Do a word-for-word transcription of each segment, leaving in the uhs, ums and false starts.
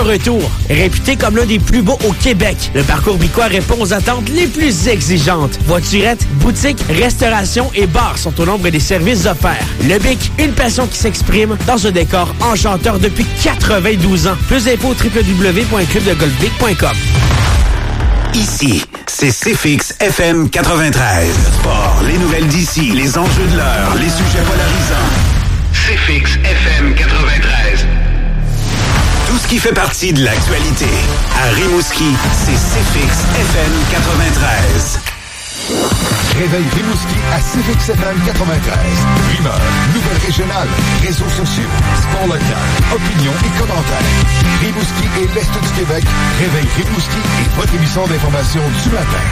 un retour. Réputé comme l'un des plus beaux au Québec, le Parcours Bicois répond aux attentes les plus exigeantes. Voiturettes, boutiques, restauration et bars sont au nombre des services offerts. Le Bic, une passion qui s'exprime dans un décor enchanteur depuis quatre-vingt-douze ans. Plus d'infos au w w w point club de golf bic point com. Ici, c'est C F X F M quatre-vingt-treize. Le sport, les nouvelles d'ici, les enjeux de l'heure, les sujets polarisants. C F X F M quatre-vingt-treize. Tout ce qui fait partie de l'actualité. À Rimouski, c'est C F X F M quatre-vingt-treize. Réveil Rimouski à C F X F M quatre-vingt-treize. Rumeurs, nouvelles régionales, réseaux sociaux, sport local, opinions et commentaires. Rimouski et l'Est du Québec. Réveil Rimouski est votre émission d'information du matin.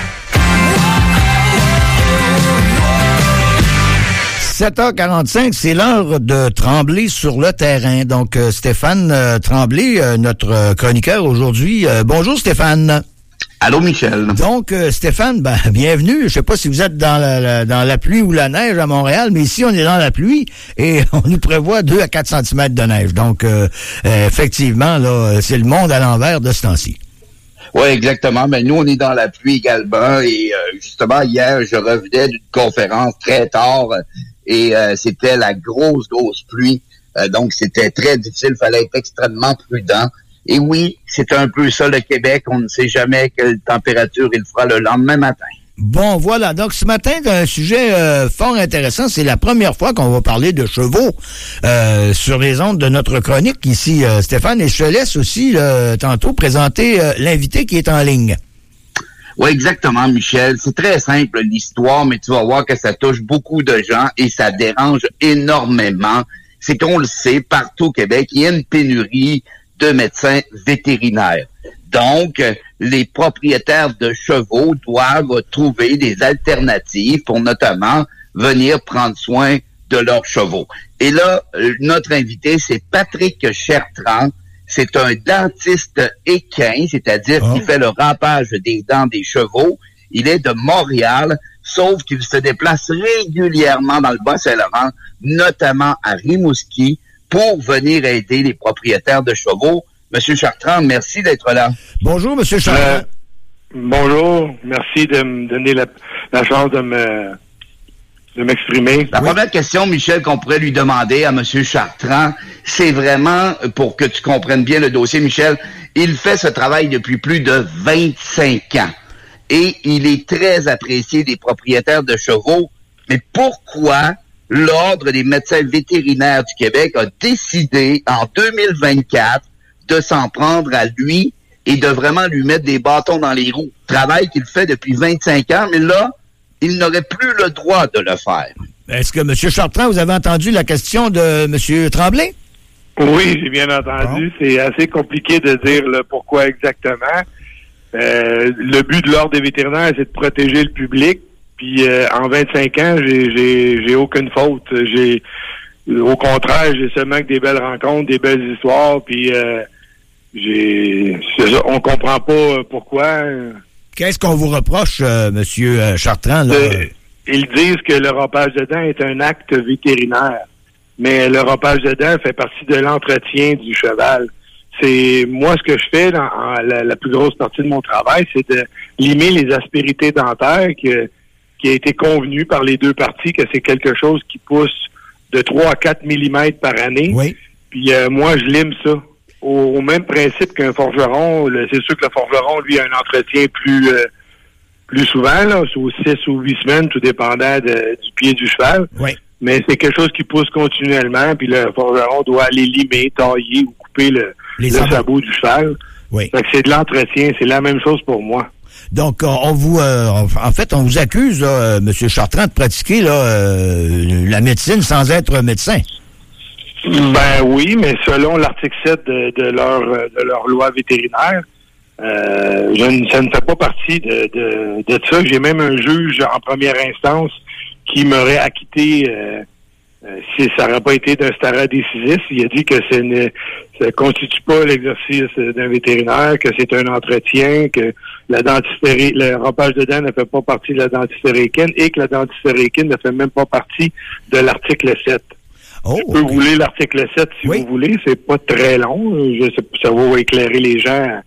sept heures quarante-cinq, c'est l'heure de Tremblay sur le terrain. Donc, euh, Stéphane euh, Tremblay, euh, notre euh, chroniqueur aujourd'hui. Euh, bonjour Stéphane. Allô, Michel. Donc, euh, Stéphane, ben, bienvenue. Je sais pas si vous êtes dans la, la, dans la pluie ou la neige à Montréal, mais ici, on est dans la pluie et on nous prévoit deux à quatre centimètres de neige. Donc, euh, euh, effectivement, là, c'est le monde à l'envers de ce temps-ci. Oui, exactement. Mais nous, on est dans la pluie également. Et euh, justement, hier, je revenais d'une conférence très tard et euh, c'était la grosse, grosse pluie. Euh, donc, c'était très difficile. Il fallait être extrêmement prudent. Et oui, c'est un peu ça le Québec. On ne sait jamais quelle température il fera le lendemain matin. Bon, voilà. Donc, ce matin, un sujet euh, fort intéressant. C'est la première fois qu'on va parler de chevaux euh, sur les ondes de notre chronique ici, euh, Stéphane. Et je te laisse aussi, euh, tantôt, présenter euh, l'invité qui est en ligne. Oui, exactement, Michel. C'est très simple, l'histoire, mais tu vas voir que ça touche beaucoup de gens et ça dérange énormément. C'est qu'on le sait, partout au Québec, il y a une pénurie de médecins vétérinaires. Donc, les propriétaires de chevaux doivent trouver des alternatives pour notamment venir prendre soin de leurs chevaux. Et là, notre invité, c'est Patrick Chertrand. C'est un dentiste équin, c'est-à-dire oh. qui fait le rampage des dents des chevaux. Il est de Montréal, sauf qu'il se déplace régulièrement dans le Bas-Saint-Laurent, notamment à Rimouski, pour venir aider les propriétaires de chevaux. Monsieur Chertrand, merci d'être là. Bonjour, Monsieur Chertrand. Euh, bonjour, merci de me donner la, la chance de me de m'exprimer. La oui. première question, Michel, qu'on pourrait lui demander à Monsieur Chertrand, c'est vraiment, pour que tu comprennes bien le dossier, Michel, il fait ce travail depuis plus de vingt-cinq ans. Et il est très apprécié des propriétaires de chevaux. Mais pourquoi l'Ordre des médecins vétérinaires du Québec a décidé, en deux mille vingt-quatre, de s'en prendre à lui et de vraiment lui mettre des bâtons dans les roues? Travail qu'il fait depuis vingt-cinq ans, mais là, il n'aurait plus le droit de le faire. Est-ce que, M. Chertrand, vous avez entendu la question de M. Tremblay? Oui, j'ai bien entendu. Bon. C'est assez compliqué de dire le pourquoi exactement. Euh, le but de l'Ordre des vétérinaires, c'est de protéger le public. Puis euh, en vingt-cinq ans, j'ai, j'ai, j'ai aucune faute. J'ai, au contraire, j'ai seulement que des belles rencontres, des belles histoires. Puis euh, j'ai, c'est ça, on comprend pas pourquoi. Qu'est-ce qu'on vous reproche, euh, Monsieur Chertrand, là? Euh, ils disent que le rampage de dents est un acte vétérinaire, mais le rampage de dents fait partie de l'entretien du cheval. C'est moi ce que je fais dans en, la, la plus grosse partie de mon travail, c'est de limer les aspérités dentaires que, qui a été convenu par les deux parties que c'est quelque chose qui pousse de trois à quatre millimètres par année. Oui. Puis euh, moi, je lime ça. Au, au même principe qu'un forgeron, le, c'est sûr que le forgeron, lui, a un entretien plus euh, plus souvent, là, sous six ou huit semaines, tout dépendant de, du pied du cheval. Oui. Mais c'est quelque chose qui pousse continuellement, puis le forgeron doit aller limer, tailler ou couper le, le sabot du cheval. Oui. Fait que c'est de l'entretien, c'est la même chose pour moi. Donc, on vous, euh, en fait, on vous accuse, là, M. Chertrand, de pratiquer là, euh, la médecine sans être médecin. Ben oui, mais selon l'article sept de, de leur de leur loi vétérinaire, euh, je ne, ça ne fait pas partie de, de, de ça. J'ai même un juge en première instance qui m'aurait acquitté euh, euh, si ça n'aurait pas été d'un stare decisis. Il a dit que ce ne ça constitue pas l'exercice d'un vétérinaire, que c'est un entretien, que la dentiférie, le rampage de dents ne fait pas partie de la dentiférie équine et que la dentiférie équine ne fait même pas partie de l'article sept. Oh, je peux okay. rouler l'article sept si oui. vous voulez. C'est pas très long. Je sais, ça va éclairer les gens.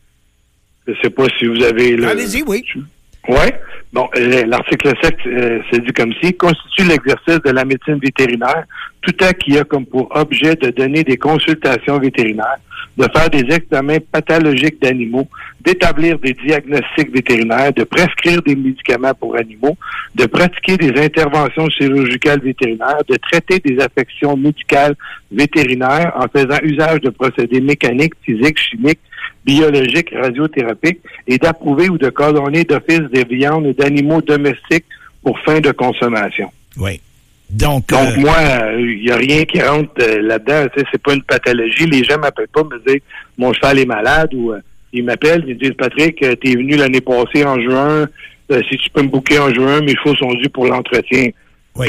Je sais pas si vous avez le... Allez-y, oui. Oui. Bon, l'article sept, euh, c'est dit comme ci, constitue l'exercice de la médecine vétérinaire, tout acte qui a comme pour objet de donner des consultations vétérinaires, de faire des examens pathologiques d'animaux, d'établir des diagnostics vétérinaires, de prescrire des médicaments pour animaux, de pratiquer des interventions chirurgicales vétérinaires, de traiter des affections médicales vétérinaires en faisant usage de procédés mécaniques, physiques, chimiques, biologiques, radiothérapiques, et d'approuver ou de coordonner d'office des viandes et d'animaux domestiques pour fin de consommation. Oui. Donc, Donc euh... moi, il euh, n'y a rien qui rentre euh, là-dedans. Tu sais, c'est pas une pathologie. Les gens m'appellent pas me disent mon cheval est malade ou euh, ils m'appellent, ils me disent Patrick, euh, t'es venu l'année passée en juin, euh, si tu peux me booker en juin, mes chevaux sont dus pour l'entretien. Oui.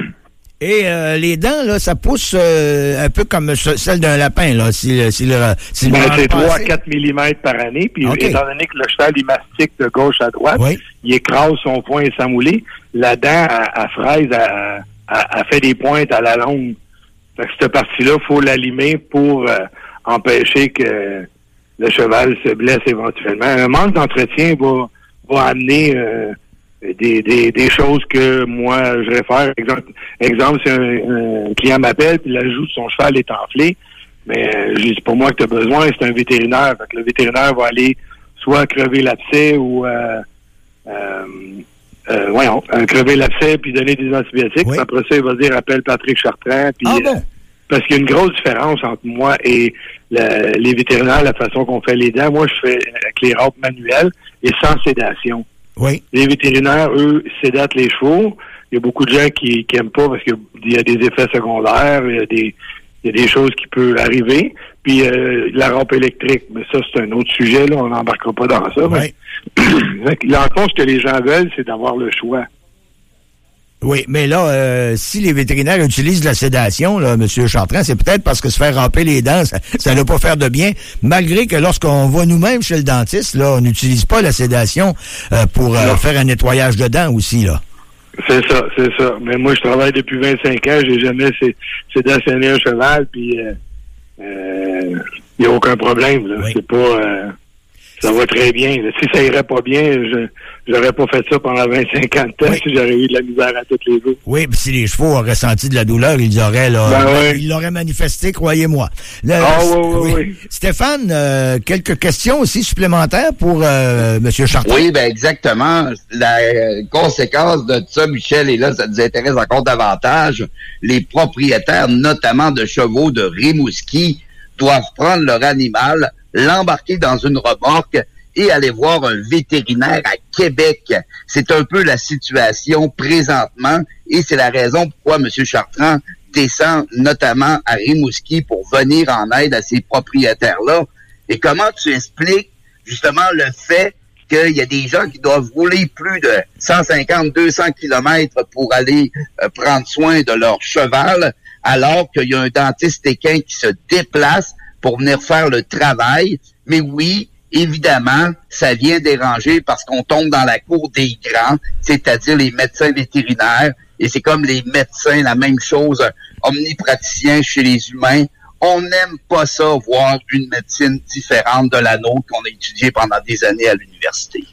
Et euh, les dents, là, ça pousse euh, un peu comme celle d'un lapin, là. Si, si le, si ben, c'est trois à quatre millimètres par année. Puis okay. Étant donné que le cheval, il mastique de gauche à droite, oui. il écrase son poing et sa moulée, la dent à, à fraise, à, à, à fait des pointes à la longue. Fait que cette partie-là, il faut l'allumer pour euh, empêcher que le cheval se blesse éventuellement. Un manque d'entretien va, va amener... Euh, Des, des, des choses que moi, je réfère. Exemple, exemple si un, un client m'appelle puis la joue de son cheval est enflée, mais euh, je dis, c'est pas moi que tu as besoin, c'est un vétérinaire. Fait que le vétérinaire va aller soit crever l'abcès ou euh, euh, euh, voyons, crever l'abcès puis donner des antibiotiques. Oui. Après ça, il va dire appelle Patrick Chartrand. Puis, ah bon? euh, parce qu'il y a une grosse différence entre moi et la, les vétérinaires, la façon qu'on fait les dents. Moi, je fais avec les râpes manuelles et sans sédation. Oui. Les vétérinaires, eux, sédatent les chevaux. Il y a beaucoup de gens qui n'aiment pas parce qu'il y a des effets secondaires, il y a des, il y a des choses qui peuvent arriver. Puis euh, la rampe électrique, mais ça, c'est un autre sujet, là, on n'embarquera pas dans ça. Oui. Mais, dans le fond, ce que les gens veulent, c'est d'avoir le choix. Oui, mais là, euh, si les vétérinaires utilisent de la sédation, là, M. Chartrand, c'est peut-être parce que se faire ramper les dents, ça, ça ne va pas faire de bien, malgré que lorsqu'on va nous-mêmes chez le dentiste, là, on n'utilise pas la sédation euh, pour euh, faire un nettoyage de dents aussi, là. C'est ça, c'est ça. Mais moi, je travaille depuis vingt-cinq ans, j'ai jamais sédationné un cheval, puis il euh, n'y euh, a aucun problème, là. Oui. C'est pas... Euh, ça va très bien. Si ça irait pas bien, je j'aurais pas fait ça pendant vingt-cinq ans de temps oui. si j'aurais eu de la misère à toutes les jours. Oui, puis si les chevaux auraient ressenti de la douleur, ils auraient là, ben oui. ils l'auraient manifesté, croyez-moi. Là, ah oui, oui, oui. Stéphane, euh, quelques questions aussi supplémentaires pour euh, M. Chartrand. Oui, ben exactement. La euh, conséquence de ça, Michel, et là, ça nous intéresse encore davantage, les propriétaires, notamment de chevaux de Rimouski, doivent prendre leur animal, l'embarquer dans une remorque et aller voir un vétérinaire à Québec. C'est un peu la situation présentement et c'est la raison pourquoi M. Chartrand descend notamment à Rimouski pour venir en aide à ces propriétaires-là. Et comment tu expliques justement le fait qu'il y a des gens qui doivent rouler plus de cent cinquante à deux cents kilomètres pour aller euh, prendre soin de leur cheval, alors qu'il y a un dentiste équin qui se déplace pour venir faire le travail. Mais oui, évidemment, ça vient déranger parce qu'on tombe dans la cour des grands, c'est-à-dire les médecins vétérinaires. Et c'est comme les médecins, la même chose, omnipraticiens chez les humains. On n'aime pas ça, voir une médecine différente de la nôtre qu'on a étudiée pendant des années à l'université.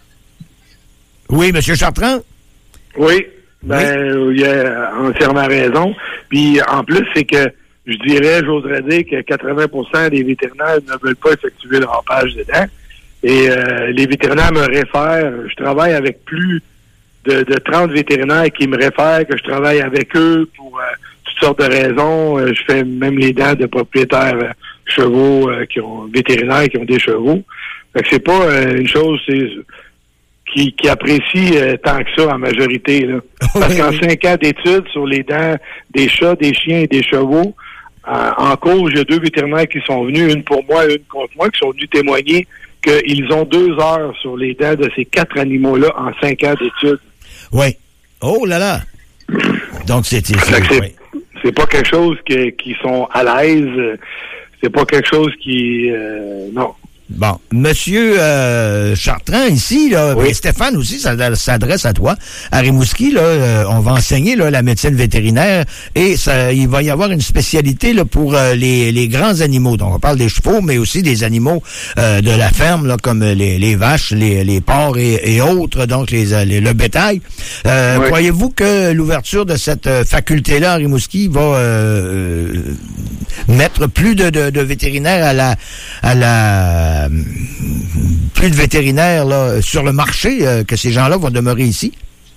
Oui, M. Chartrand? Oui, ben, oui. Il a entièrement raison. Puis, en plus, c'est que je dirais, j'oserais dire que quatre-vingts pour cent des vétérinaires ne veulent pas effectuer le rampage de dents. Et euh, les vétérinaires me réfèrent. Je travaille avec plus de, de trente vétérinaires qui me réfèrent, que je travaille avec eux pour euh, toutes sortes de raisons. Euh, je fais même les dents de propriétaires euh, chevaux euh, qui ont vétérinaires qui ont des chevaux. Fait que c'est pas euh, une chose c'est, qui, qui apprécie euh, tant que ça en majorité, là. Parce qu'en cinq ans d'études sur les dents des chats, des chiens et des chevaux, Euh, en cause, il y a deux vétérinaires qui sont venus, une pour moi et une contre moi, qui sont venus témoigner qu'ils ont deux heures sur les dents de ces quatre animaux-là en cinq ans d'études. Oui. Oh là là! Donc, c'est... C'est, c'est, c'est, oui. c'est pas quelque chose que, qui sont à l'aise. C'est pas quelque chose qui... Euh, non. Bon, Monsieur euh, Chartrand, ici, là, Oui. et Stéphane aussi, ça s'adresse à toi. À Rimouski, là, euh, on va enseigner là, la médecine vétérinaire et ça, il va y avoir une spécialité là, pour euh, les, les grands animaux. Donc, on parle des chevaux, mais aussi des animaux euh, de la ferme, là, comme les, les vaches, les, les porcs et, et autres, donc les, les le bétail. Euh, Oui. Croyez-vous que l'ouverture de cette euh, faculté-là à Rimouski va euh, mettre plus de, de, de vétérinaires à la à la plus de vétérinaires là sur le marché, euh, que ces gens-là vont demeurer ici?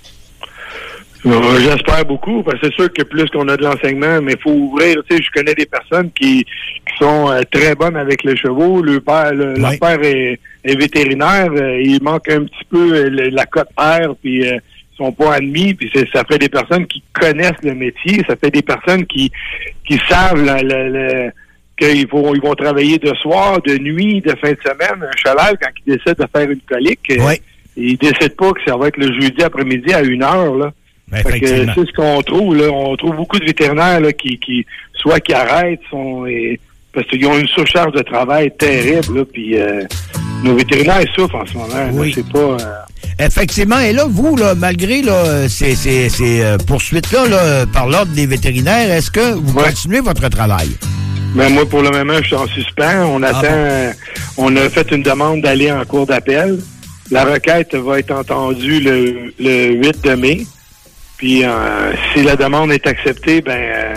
Euh, J'espère beaucoup, parce que c'est sûr que plus qu'on a de l'enseignement, mais il faut ouvrir. Tu sais, je connais des personnes qui, qui sont euh, très bonnes avec les chevaux. Le père, le, Oui. leur père est, est vétérinaire. Euh, il manque un petit peu euh, le- la cote R, puis euh, ils sont pas admis. Puis c'est, ça fait des personnes qui connaissent le métier. Ça fait des personnes qui qui savent la, la, la- qu'ils vont ils vont travailler de soir, de nuit, de fin de semaine. Un cheval, quand il décide de faire une colique, euh, Oui. il décide pas que ça va être le jeudi après-midi à une heure, là. Fait que Effectivement. c'est ce qu'on trouve, là. On trouve beaucoup de vétérinaires là, qui, qui soit qui arrêtent, sont, et, parce qu'ils ont une surcharge de travail terrible, là, puis euh, nos vétérinaires ils souffrent en ce moment. là. Oui. C'est pas. Euh, Effectivement. Et là, vous, là, malgré là, ces, ces, ces euh, poursuites-là là, par l'ordre des vétérinaires, est-ce que vous Ouais. continuez votre travail? ben moi, pour le moment, je suis en suspens. On attend. bon? euh, on a fait une demande d'aller en cour d'appel. La requête va être entendue le, le huit de mai. Puis euh, si la demande est acceptée, ben euh,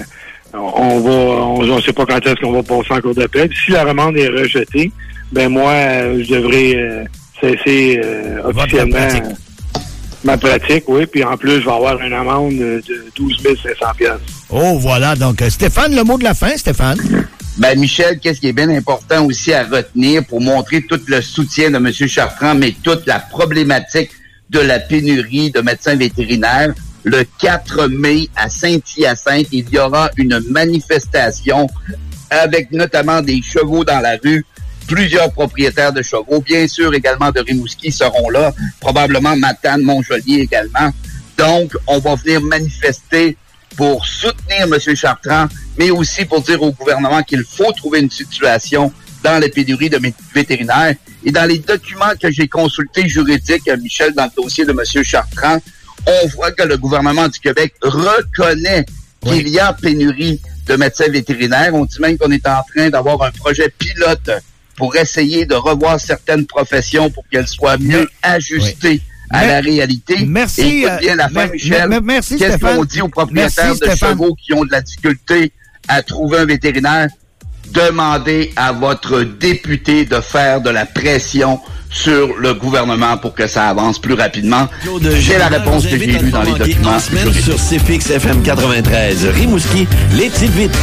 on va on ne sait pas quand est-ce qu'on va passer en cour d'appel. Si la demande est rejetée, ben moi euh, je devrais euh, cesser euh, Votre officiellement pratique. euh, ma pratique, oui. Puis en plus, je vais avoir une amende de douze mille cinq cents piastres. Oh, voilà. Donc, euh, Stéphane, le mot de la fin, Stéphane. Ben, Michel, qu'est-ce qui est bien important aussi à retenir pour montrer tout le soutien de M. Chartrand, mais toute la problématique de la pénurie de médecins vétérinaires. Le quatre mai, à Saint-Hyacinthe, il y aura une manifestation avec notamment des chevaux dans la rue. Plusieurs propriétaires de chevaux, bien sûr également de Rimouski seront là, probablement Matane, Montjolier également. Donc, on va venir manifester pour soutenir M. Chartrand, mais aussi pour dire au gouvernement qu'il faut trouver une situation dans les pénuries de vétérinaires. Et dans les documents que j'ai consultés juridiques, Michel, dans le dossier de M. Chartrand, on voit que le gouvernement du Québec reconnaît qu'il Oui. y a pénurie de médecins vétérinaires. On dit même qu'on est en train d'avoir un projet pilote pour essayer de revoir certaines professions pour qu'elles soient mieux ajustées Oui. à Mer- la réalité. Merci, Et écoute bien la euh, fin, mer- Michel. mer- merci, Qu'est-ce Stéphane. qu'on dit aux propriétaires Merci, de Stéphane. chevaux qui ont de la difficulté à trouver un vétérinaire? Demandez à votre député de faire de la pression sur le gouvernement pour que ça avance plus rapidement. J'ai la réponse que j'ai lue dans les documents. En semaine sur C F X F M quatre-vingt-treize. Rimouski, les petites vites.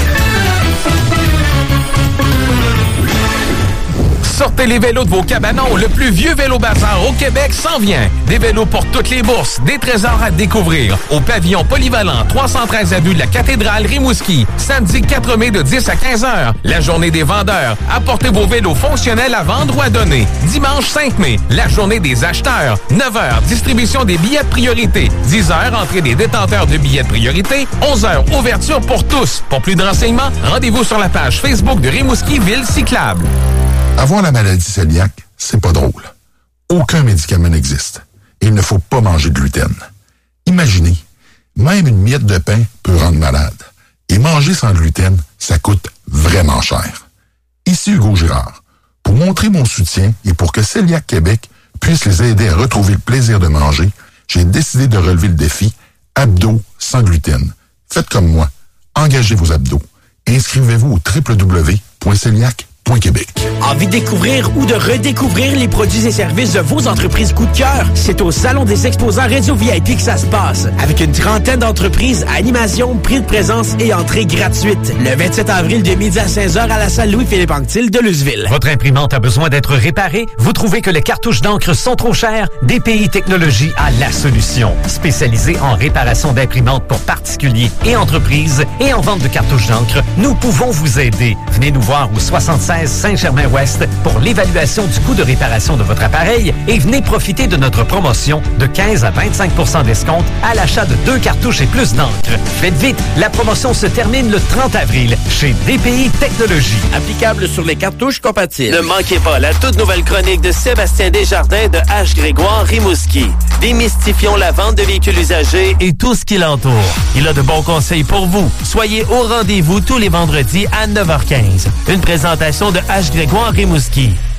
Sortez les vélos de vos cabanons. Le plus vieux vélo bazar au Québec s'en vient. Des vélos pour toutes les bourses. Des trésors à découvrir. Au pavillon polyvalent trois cent treize avenue de la Cathédrale Rimouski. Samedi quatre mai de dix à quinze heures. La journée des vendeurs. Apportez vos vélos fonctionnels à vendre ou à donner. Dimanche cinq mai. La journée des acheteurs. neuf heures. Distribution des billets de priorité. dix heures. Entrée des détenteurs de billets de priorité. onze heures. Ouverture pour tous. Pour plus de renseignements, rendez-vous sur la page Facebook de Rimouski Ville Cyclable. Avoir la maladie cœliaque, c'est pas drôle. Aucun médicament n'existe. Et il ne faut pas manger de gluten. Imaginez, même une miette de pain peut rendre malade. Et manger sans gluten, ça coûte vraiment cher. Ici Hugo Girard. Pour montrer mon soutien et pour que Cœliaque Québec puisse les aider à retrouver le plaisir de manger, j'ai décidé de relever le défi Abdos sans gluten. Faites comme moi. Engagez vos abdos. Inscrivez-vous au w w w point cœliaque point québec. Envie de découvrir ou de redécouvrir les produits et services de vos entreprises coup de cœur? C'est au Salon des exposants Radio V I P que ça se passe. Avec une trentaine d'entreprises, animation, prix de présence et entrée gratuite. Le vingt-sept avril de midi à seize heures à la salle Louis-Philippe Anctil de Luzville. Votre imprimante a besoin d'être réparée? Vous trouvez que les cartouches d'encre sont trop chères? D P I Technologies a la solution. Spécialisée en réparation d'imprimantes pour particuliers et entreprises et en vente de cartouches d'encre, nous pouvons vous aider. Venez nous voir au soixante-seize seize Saint-Germain-Ouest pour l'évaluation du coût de réparation de votre appareil et venez profiter de notre promotion de quinze à vingt-cinq pour cent d'escompte à l'achat de deux cartouches et plus d'encre. Faites vite, la promotion se termine le trente avril chez D P I Technologies. Applicable sur les cartouches compatibles. Ne manquez pas la toute nouvelle chronique de Sébastien Desjardins de H. Grégoire Rimouski. Démystifions la vente de véhicules usagés et tout ce qui l'entoure. Il a de bons conseils pour vous. Soyez au rendez-vous tous les vendredis à neuf heures quinze. Une présentation de H. Grégoire Rimouski.